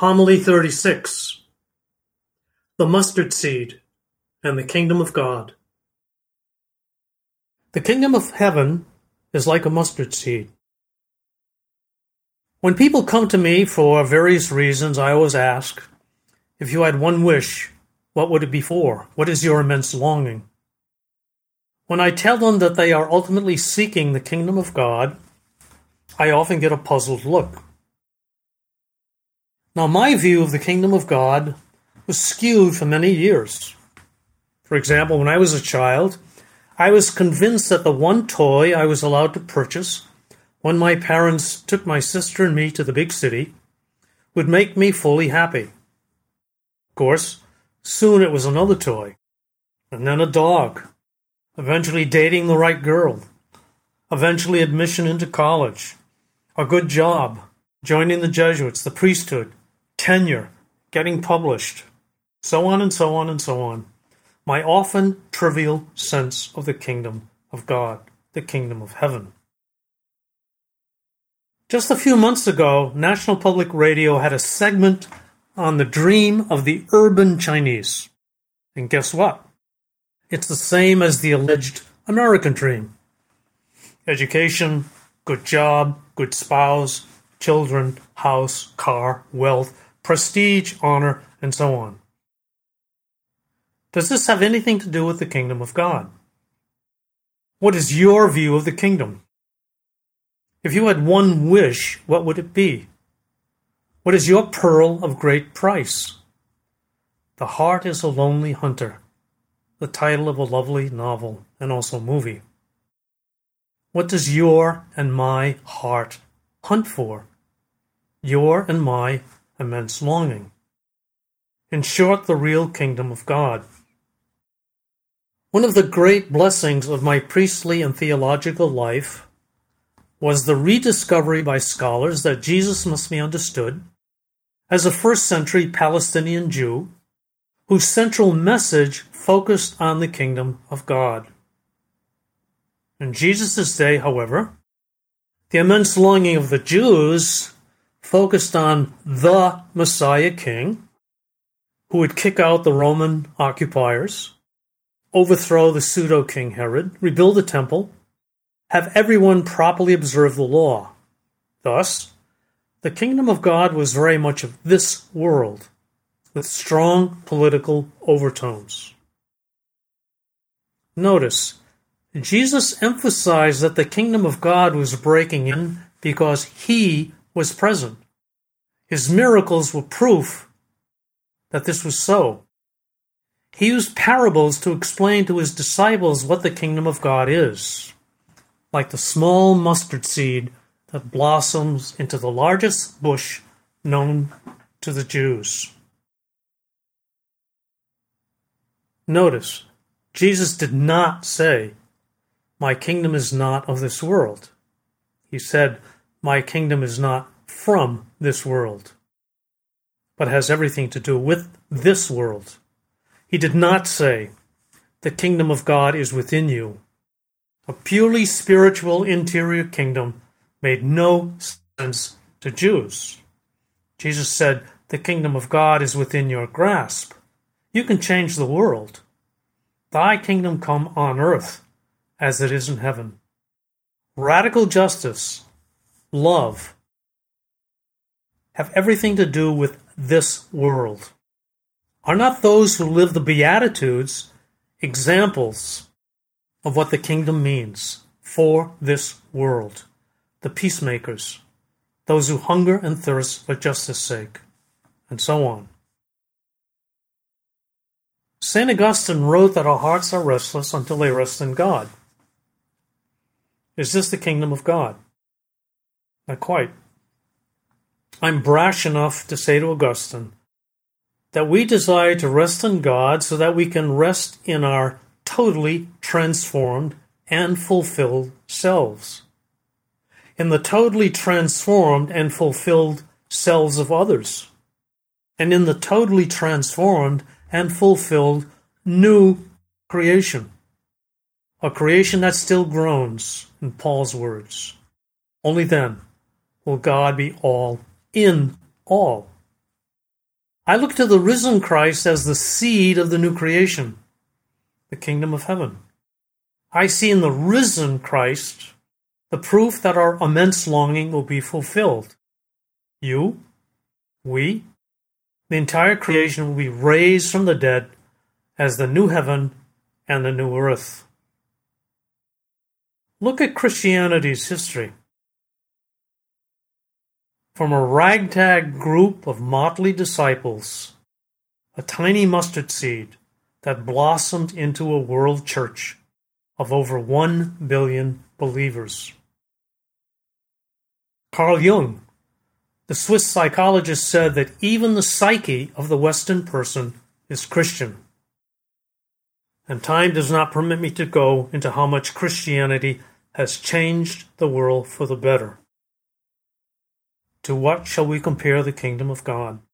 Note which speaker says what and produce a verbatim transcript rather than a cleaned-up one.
Speaker 1: Homily thirty-six. The Mustard Seed and the Kingdom of God. The kingdom of heaven is like a mustard seed. When people come to me for various reasons, I always ask, if you had one wish, what would it be for? What is your immense longing? When I tell them that they are ultimately seeking the kingdom of God, I often get a puzzled look. Now, my view of the kingdom of God was skewed for many years. For example, when I was a child, I was convinced that the one toy I was allowed to purchase when my parents took my sister and me to the big city would make me fully happy. Of course, soon it was another toy, and then a dog, eventually dating the right girl, eventually admission into college, a good job, joining the Jesuits, the priesthood, tenure, getting published, so on and so on and so on. My often trivial sense of the kingdom of God, the kingdom of heaven. Just a few months ago, National Public Radio had a segment on the dream of the urban Chinese. And guess what? It's the same as the alleged American dream. Education, good job, good spouse, children, house, car, wealth, prestige, honor, and so on. Does this have anything to do with the kingdom of God? What is your view of the kingdom? If you had one wish, what would it be? What is your pearl of great price? The Heart is a Lonely Hunter, the title of a lovely novel and also movie. What does your and my heart hunt for? Your and my immense longing. In short, the real kingdom of God. One of the great blessings of my priestly and theological life was the rediscovery by scholars that Jesus must be understood as a first century Palestinian Jew whose central message focused on the kingdom of God. In Jesus' day, however, the immense longing of the Jews focused on the Messiah King, who would kick out the Roman occupiers, overthrow the pseudo-King Herod, rebuild the temple, have everyone properly observe the law. Thus, the kingdom of God was very much of this world, with strong political overtones. Notice, Jesus emphasized that the kingdom of God was breaking in because he was present. His miracles were proof that this was so. He used parables to explain to his disciples what the kingdom of God is, like the small mustard seed that blossoms into the largest bush known to the Jews. Notice, Jesus did not say, "My kingdom is not of this world." He said, "My kingdom is not from this world," but has everything to do with this world. He did not say, "The kingdom of God is within you." A purely spiritual interior kingdom made no sense to Jews. Jesus said, "The kingdom of God is within your grasp. You can change the world. Thy kingdom come on earth as it is in heaven." Radical justice, love, have everything to do with this world. Are not those who live the Beatitudes examples of what the kingdom means for this world? The peacemakers, those who hunger and thirst for justice' sake, and so on. Saint Augustine wrote that our hearts are restless until they rest in God. Is this the kingdom of God? Not quite. I'm brash enough to say to Augustine that we desire to rest in God so that we can rest in our totally transformed and fulfilled selves, in the totally transformed and fulfilled selves of others, and in the totally transformed and fulfilled new creation, a creation that still groans, in Paul's words. Only then will God be all in all. I look to the risen Christ as the seed of the new creation, the kingdom of heaven. I see in the risen Christ the proof that our immense longing will be fulfilled. You, we, the entire creation will be raised from the dead as the new heaven and the new earth. Look at Christianity's history. From a ragtag group of motley disciples, a tiny mustard seed that blossomed into a world church of over one billion believers. Carl Jung, the Swiss psychologist, said that even the psyche of the Western person is Christian. And time does not permit me to go into how much Christianity has changed the world for the better. To what shall we compare the kingdom of God?